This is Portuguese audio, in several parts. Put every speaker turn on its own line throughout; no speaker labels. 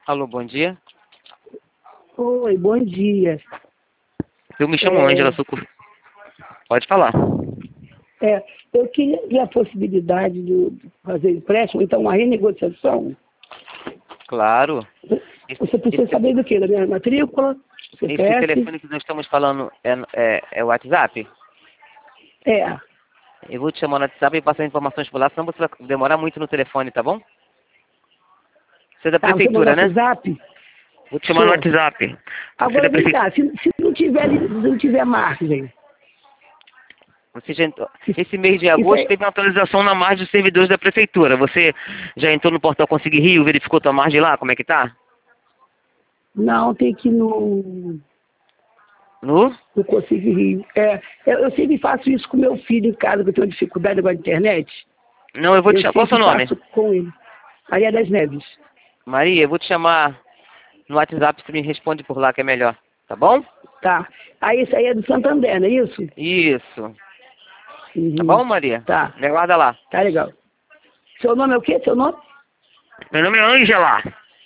Alô, bom dia.
Oi, bom dia.
Eu me chamo Ângela, Pode falar.
Eu queria ver a possibilidade de fazer empréstimo, então uma renegociação.
Claro.
Você precisa saber do quê? Da minha matrícula?
Esse
CPF?
telefone que nós estamos falando é o WhatsApp?
É.
Eu vou te chamar no WhatsApp e passar informações por lá, senão você vai demorar muito no telefone, tá bom? Você é da prefeitura,
Você
né?
no WhatsApp?
Vou te chamar no WhatsApp. Você é
Agora
da
vem
prefeitura.
cá, se não tiver margem.
Você já entrou... Esse mês de agosto teve uma atualização na margem dos servidores da prefeitura. Você já entrou no portal Conseguir Rio, verificou tua margem lá? Como é que tá?
Não, tem que ir no
No?
Conseguir Rio. Eu sempre faço isso com meu filho em casa, que eu tenho dificuldade agora de internet.
Não, eu vou te chamar. Qual é o seu nome?
Faço com ele. Maria das Neves.
Maria, eu vou te chamar no WhatsApp, você me responde por lá que é melhor. Tá bom?
Tá. Aí isso aí é do Santander, não é isso?
Isso.
Uhum.
Tá bom, Maria?
Tá.
Me aguarda lá.
Tá legal. Seu nome é o quê? Seu nome?
Meu nome é Ângela.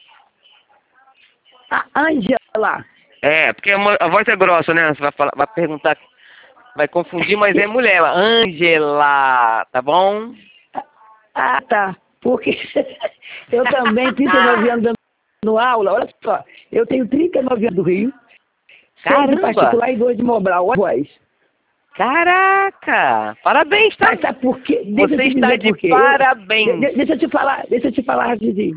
Ângela.
É, porque a voz é grossa, né? Você vai perguntar, vai confundir, mas é mulher. Ângela, tá bom?
Tá. Porque eu também, 39 anos dando aula, olha só, eu tenho 39 anos do Rio, 6 de particular e 2 de Mobral, olha a voz.
Caraca! Parabéns, tá?
Mas sabe por quê?
Você está de parabéns.
Deixa eu te falar rapidinho.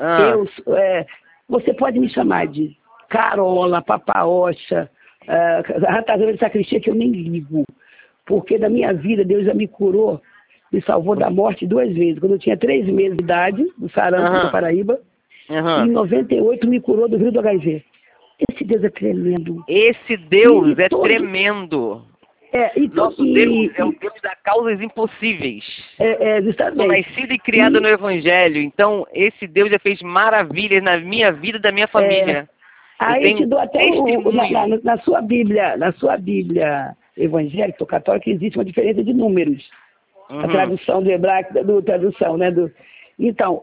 Você pode me chamar de Carola, Papaocha, Ratazana de Sacristia, que eu nem ligo. Porque da minha vida, Deus já me curou, me salvou da morte 2 vezes. Quando eu tinha 3 meses de idade, do sarampo da Paraíba, e em 98 me curou do Rio do HIV. Esse Deus é tremendo.
Esse Deus é tremendo. Nosso Deus é o Deus das causas impossíveis.
Justamente.
Sou nascido e criado no Evangelho. Então, esse Deus já fez maravilhas na minha vida e da minha família.
Aí eu te dou até na sua Bíblia evangélica ou católica, existe uma diferença de números. A tradução do hebraico, tradução, né? Então,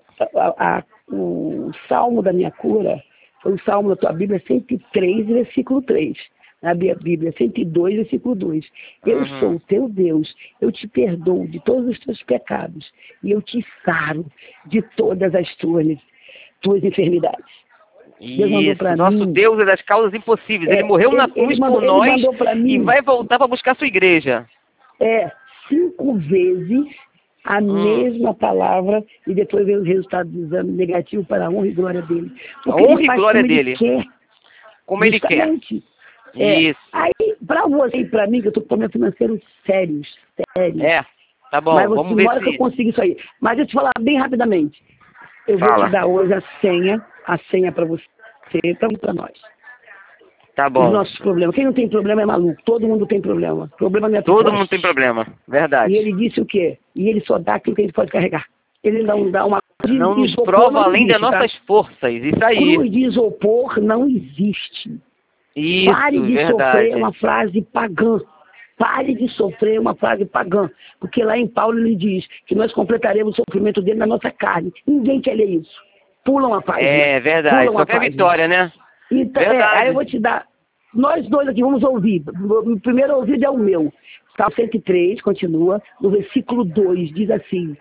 o salmo da minha cura foi o salmo da tua Bíblia 103, versículo 3. Na minha Bíblia 102, versículo 2. Eu sou o teu Deus, eu te perdoo de todos os teus pecados e eu te saro de todas as tuas enfermidades.
Isso, nosso Deus é das causas impossíveis. Ele morreu na cruz por nós e vai voltar para buscar a sua igreja.
5 vezes a mesma palavra e depois veio o resultado do exame negativo para a honra e glória dele. Porque
a honra e glória dele. Como ele quer.
Isso. Aí, para você e para mim, que eu estou com problema financeiro sério.
Tá bom,
mas
vamos ver
que eu consigo isso aí. Mas eu te falar bem rapidamente. Eu
vou
te dar hoje a senha para você e para nós.
Tá bom.
Os nossos problemas. Quem não tem problema é maluco. Todo mundo tem problema. Problema não é
todo mundo tem problema. Verdade.
E ele disse o quê? E ele só dá aquilo que a gente pode carregar. Ele não dá uma...
Não nos prova além das nossas forças. Isso aí.
Cruz de isopor não existe.
Isso,
Pare de
verdade.
sofrer uma frase pagã. Pare de sofrer uma frase pagã. Porque lá em Paulo ele diz que nós completaremos o sofrimento dele na nossa carne. Ninguém quer ler isso. Pula uma página.
É verdade. Só quer vitória, né?
Então, aí eu vou te dar... Nós dois aqui vamos ouvir. O primeiro ouvido é o meu. Salmo 103, continua. No versículo 2, diz assim...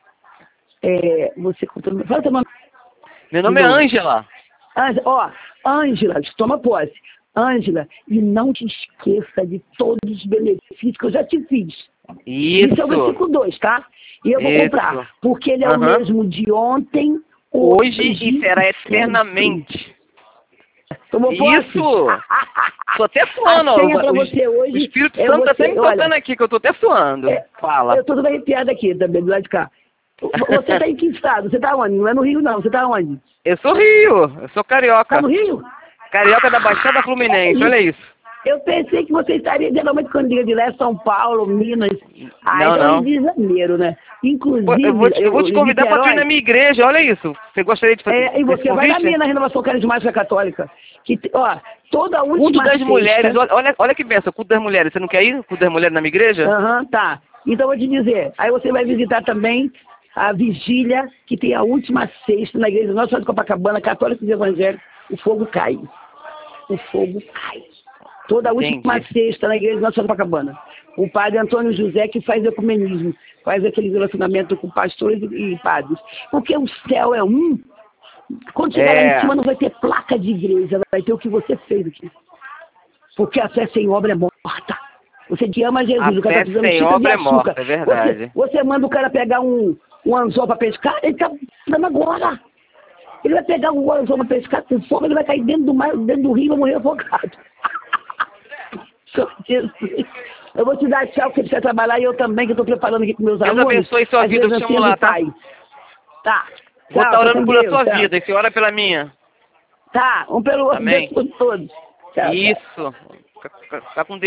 Fala teu nome.
Meu nome é Ângela.
Ângela, toma posse. Ângela, e não te esqueça de todos os benefícios que eu já te fiz. Isso é o versículo 2, tá? E eu vou comprar, porque ele é o mesmo de ontem,
hoje e será eternamente.
Tomou posse?
Isso! Tô até suando,
o
Espírito Santo tá até me tocando aqui, que eu tô até suando. Fala.
Eu tô toda arrepiada aqui, também, do lado de cá. Você tá em que estado? Você tá onde? Não é no Rio, não. Você tá onde?
Eu sou Rio. Eu sou carioca.
Tá no Rio?
Carioca da Baixada Fluminense, olha isso.
Eu pensei que você estaria, geralmente, quando diga de leste, São Paulo, Minas.
Não.
Rio de Janeiro, né? Inclusive...
Eu vou te convidar para tu ir na minha igreja, olha isso. Você gostaria de fazer
e você vai na minha, na Renovação Carismática Católica. Que, toda a última
culto das mulheres, olha que benção, culto das mulheres. Você não quer ir? Culto das mulheres na minha igreja?
Tá. Então eu vou te dizer, aí você vai visitar também a vigília, que tem a última sexta na igreja Nossa Senhora de Copacabana, católicos e evangélicos, o fogo cai. O fogo cai. Toda a última sexta na igreja Nossa Senhora de Copacabana. O padre Antônio José que faz ecumenismo, faz aquele relacionamento com pastores e padres. Porque o céu é um. Quando chegar lá em cima não vai ter placa de igreja, vai ter o que você fez aqui. Porque a fé sem obra é morta. Você que ama Jesus, o cara tá precisando de xícara de açúcar.
É verdade.
Você manda o cara pegar um anzol para pescar, ele tá dando agora. Ele vai pegar um anzol para pescar com fome, ele vai cair dentro do mar, dentro do rio e vai morrer afogado. Jesus. Eu vou te dar tchau, porque você precisa trabalhar e eu também, que eu estou preparando aqui com meus alunos.
Deus abençoe sua vida, eu chamo lá, tá?
Tá.
Vou estar orando pela sua vida, e você ora pela minha.
Tá, um pelo outro,
Amém.
Deus por todos. Tchau,
Isso. Fica com Deus.